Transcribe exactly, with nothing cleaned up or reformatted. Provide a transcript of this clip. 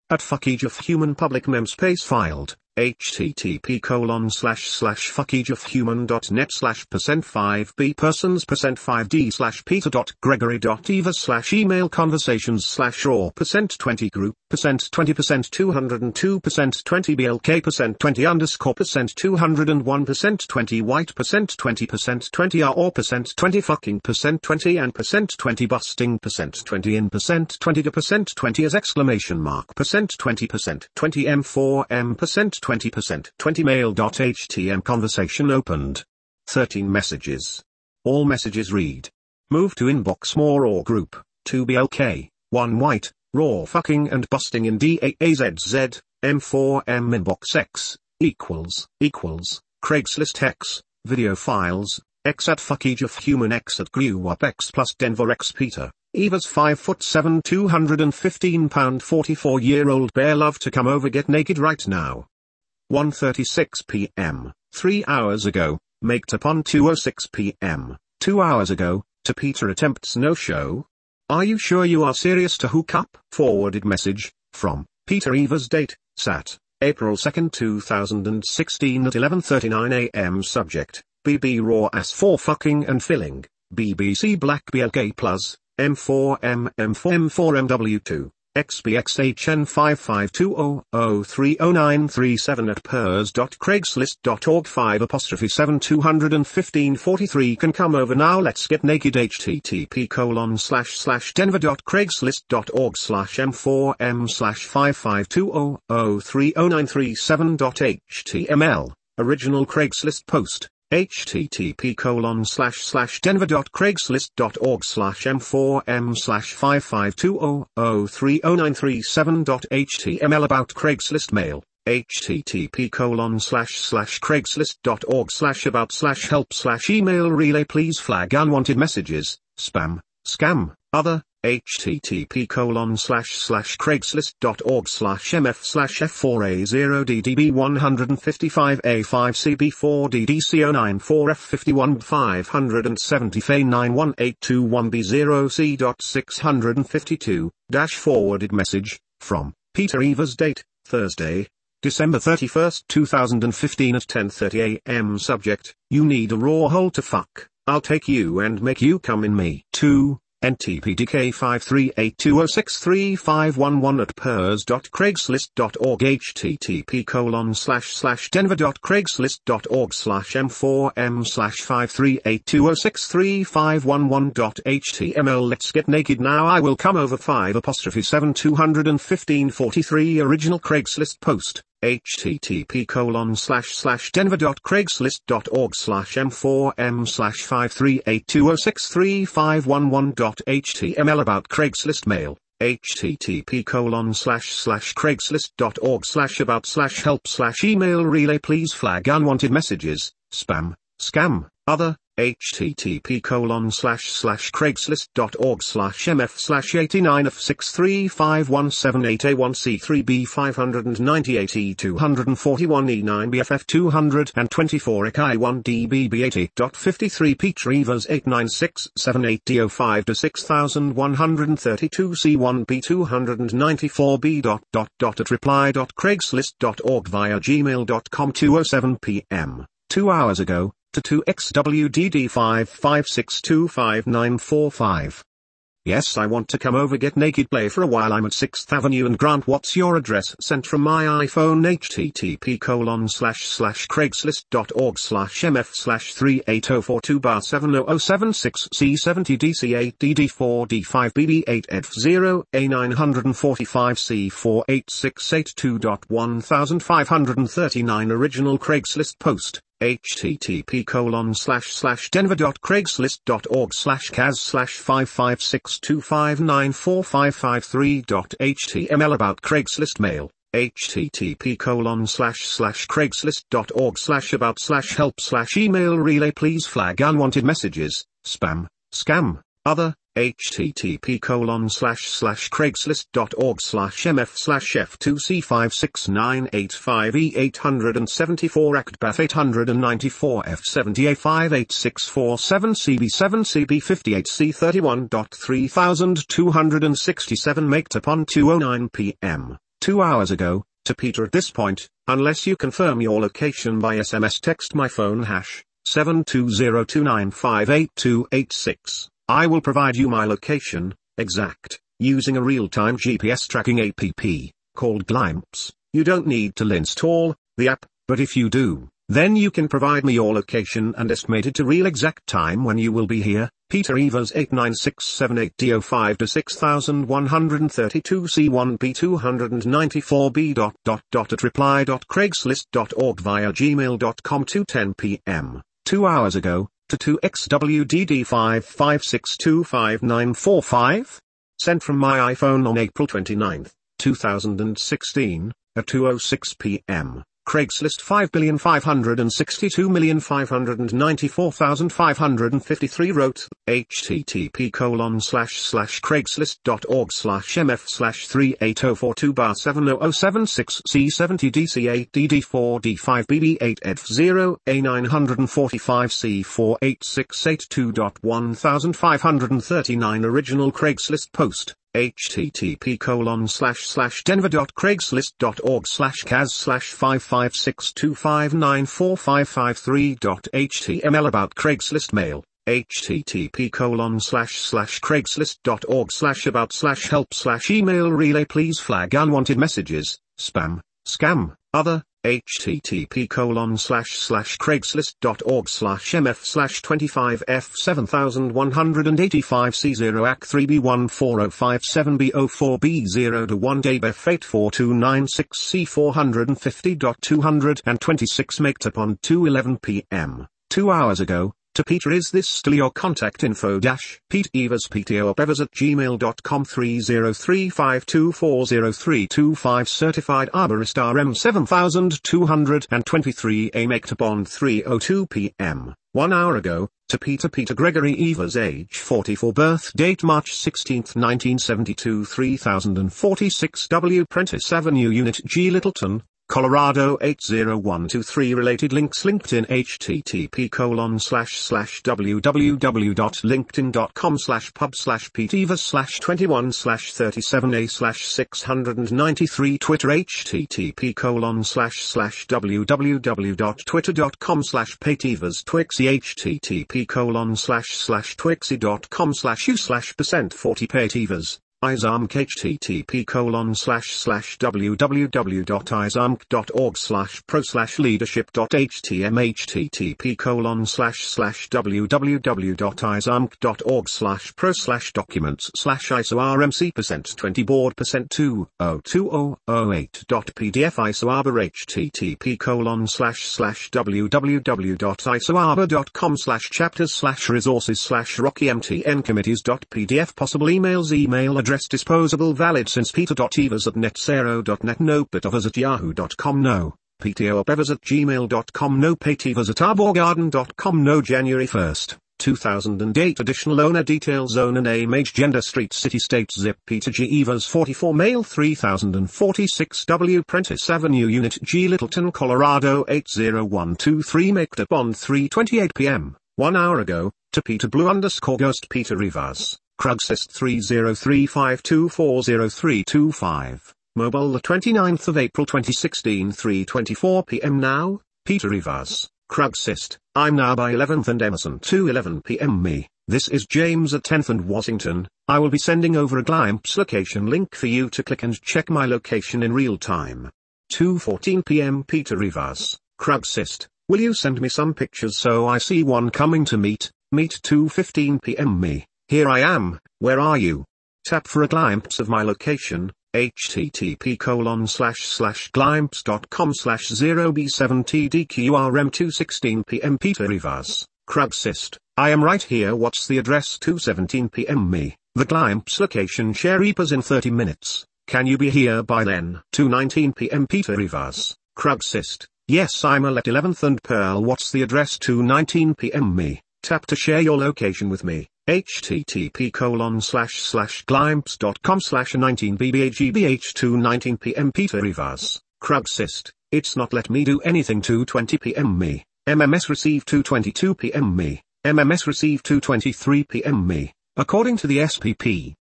at fuckage of human public mem space filed, http colon slash slash fuckage of human dot net slash percent five b persons percent five d slash peter dot gregory dot eva slash email conversations slash raw percent twenty group percent twenty percent two hundred two percent twenty blk percent twenty underscore percent two hundred one percent twenty white percent twenty percent twenty r or percent twenty fucking percent twenty and percent twenty busting percent twenty in percent twenty to percent twenty as exclamation mark percent twenty percent twenty m four m percent twenty percent twenty mail.htm conversation opened. thirteen messages. All messages read. Move to inbox more or group, two B L K, one white, raw fucking and busting in D A A Z Z, M four M inbox X, equals, equals, Craigslist X, video files, X at fuckage of human X at grew up X plus Denver X Peter. Eva's five foot seven two hundred fifteen pound forty-four year old bear love to come over get naked right now. one thirty-six p m, three hours ago, maked upon two oh six p m, two hours ago, to Peter attempts no show? Are you sure you are serious to hook up? Forwarded message, from, Peter Eva's date, Sat, April second two thousand sixteen at eleven thirty-nine a m Subject, B B raw ass for fucking and filling, B B C black B L K plus, M four M M four M four M W two, X B X H N five five two zero zero three zero nine three seven at pers dot craigslist dot org five apostrophe seven two fifteen forty-three can come over now let's get naked http colon slash slash denver dot craigslist dot org slash m four m slash five five two zero zero three zero nine three seven dot html, original Craigslist post. http colon slash slash denver dot craigslist dot org slash m four m slash five five two zero zero three zero nine three seven dot html about Craigslist mail, http colon slash slash craigslist dot org slash about slash help slash email relay please flag unwanted messages, spam, scam, other, http colon slash slash craigslist dot org slash mf slash f four a zero d d b one fifty-five a five c b four d d c zero nine four f fifty-one b five seventy f a nine one eight two one b zero c dot six fifty-two, dash forwarded message, from, Peter Eva's date, Thursday, December thirty-first two thousand fifteen at ten thirty a m Subject, you need a raw hole to fuck, I'll take you and make you come in me. two. N T P D K five three eight two zero six three five one one at pers dot craigslist dot org http colon slash slash denver dot craigslist dot org slash m four m slash five three eight two zero six three five one one dot html let's get naked now I will come over five apostrophe seven two fifteen forty-three original Craigslist post. http colon slash slash denver dot craigslist dot org slash m four m slash five three eight two zero six three five one one dot html about Craigslist mail, http colon slash slash craigslist dot org slash about slash help slash email relay please flag unwanted messages, spam, scam, other, http colon slash slash craigslist dot org slash mf slash eighty-nine f six three five one seven eight a one c three b five ninety-eight e two forty-one e nine b f f two twenty-four e I one d b b eighty dot fifty-three Peter Evas eight nine six seven eight d zero five to six one thirty-two c one b two ninety-four b dot dot dot at reply dot craigslist dot org via gmail dot com two oh seven p m, two hours ago, to two x w d d five five six two five nine four five. Yes, I want to come over get naked play for a while I'm at sixth Avenue and Grant what's your address sent from my iPhone http colon slash slash craigslist dot org slash mf slash three eight zero four two bar seven zero zero seven six c seventy d c eight d d four d five b b eight f zero a nine forty-five c four eight six eight two dot one five thirty-nine original Craigslist post. http colon slash slash denver dot craigslist dot org slash kaz slash five five six two five nine four five five three dot html about Craigslist mail, http colon slash slash craigslist dot org slash about slash help slash email relay please flag unwanted messages, spam, scam, other, http colon slash slash craigslist dot org slash mf slash f two c five six nine eight five e eight seventy-four act baf eight ninety-four f seventy a five eight six four seven c b seven c b fifty-eight c thirty-one dot three thousand two hundred sixty-seven maked upon two oh nine p m Two hours ago, to Peter at this point, unless you confirm your location by S M S text my phone hash, seven two zero two nine five eight two eight six, I will provide you my location, exact, using a real-time G P S tracking app, called Glimpse. You don't need to install the app, but if you do, then you can provide me your location and estimate it to real exact time when you will be here. Peter Evers eight nine six seven eight D zero five to six one three two C one B two nine four B dot dot dot at reply dot craigslist dot org via gmail dot com two ten p m Two hours ago, to two X W D D five five six two five nine four five? Sent from my iPhone on April twenty-ninth, two thousand sixteen, at two oh six p m Craigslist five billion five hundred sixty-two million five hundred ninety-four thousand five hundred fifty-three wrote, http colon slash slash craigslist dot org slash mf slash three eight zero four two bar seven zero zero seven six C seventy D C eight D D four D five B B eight E D F zero A nine forty-five C four eight six eight two one five three nine original Craigslist post. http colon slash slash denver dot craigslist dot org slash cas slash five five six two five nine four five five three dot html about Craigslist mail, http colon slash slash craigslist dot org slash about slash help slash email relay please flag unwanted messages, spam, scam, other, http colon slash slash craigslist dot org slash mf slash twenty-five F seven one eight five C zero A C three B one four zero five seven B zero four B zero to one D B F eight four two nine six C four fifty two twenty-six maked upon two eleven p m Two hours ago, to Peter is this still your contact info dash Pete Evers P T O Evers at gmail dot com three zero three five two four zero three two five certified arborist R M seven two two three a maked upon three oh two p m One hour ago, to Peter Peter Gregory Evers age forty-four birth date March sixteenth nineteen seventy-two three thousand forty-six W Prentice Avenue Unit G Littleton, Colorado eight zero one two three related links LinkedIn http colon slash slash www dot linkedin dot com slash pub slash Pete Evers slash twenty-one slash thirty-seven a slash six ninety-three Twitter http colon slash slash www dot twitter dot com slash Pete Evers Twixy http colon slash slash twixy dot com slash u slash percent forty Pete Evers IZAMK http colon slash slash www dot izamk dot org slash pro slash leadership dot htm http colon slash slash www dot izamk dot org slash pro slash documents slash iso rmc percent twenty board percent two oh two oh oh eight dot pdf isoarbor http colon slash slash www dot isoarbor dot com slash chapters slash resources slash rocky mtn committees dot pdf possible emails email address disposable valid since peter.evers at netzero dot net no peteovers at yahoo dot com no ptoevers at gmail dot com no peteevers at arborgarden dot com no January first, two thousand eight additional owner details owner name age gender street city state zip Peter G. Evers forty-four male three thousand forty-six W Prentice Avenue Unit G Littleton Colorado eight zero one two three maked upon three twenty-eight p m One hour ago, to Peter Blue underscore Ghost Peter Evers. Craigslist three zero three five two four zero three two five, mobile the twenty-ninth of April twenty sixteen three twenty-four p m now, Peter Evers, Craigslist, I'm now by eleventh and Emerson two eleven p m me, this is James at tenth and Washington, I will be sending over a Glimpse location link for you to click and check my location in real time. two fourteen p m Peter Evers, Craigslist, will you send me some pictures so I see one coming to meet, meet two fifteen p m me. Here I am, where are you? Tap for a glimpse of my location, http colon slash slash glimpse dot com slash zero b seven t d q r m two sixteen p m Peter Evers, Craigslist, I am right here what's the address two seventeen p m me, the glimpse location share reapers in thirty minutes, can you be here by then? two nineteen p m Peter Evers, Craigslist, yes I'm at eleventh and Pearl what's the address two nineteen p m me, tap to share your location with me. http colon slash slash glimpse dot com slash nineteen b b a g b h two nineteen p m Peter Evers, Craigslist, it's not let me do anything two twenty p m me, M M S receive two twenty-two p m me, M M S receive two twenty-three p m me, according to the S P P,